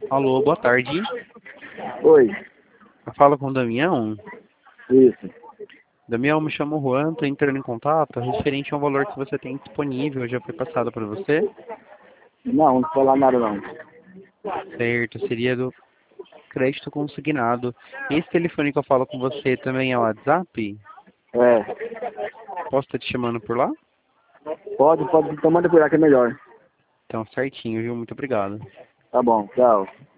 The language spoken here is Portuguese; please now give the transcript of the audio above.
Alô, boa tarde. Oi, Eu falo com o Damião. isso. Damião, me chamo Juan, estou entrando em contato referente ao valor que você tem disponível. Já foi passado para você? Não falar nada não. Certo, seria do crédito consignado. Esse telefone que eu falo com você também é o WhatsApp? É, Posso estar te chamando por lá? pode, então manda cuidar que é melhor. Então, certinho, viu? Muito obrigado. Tá bom, tchau.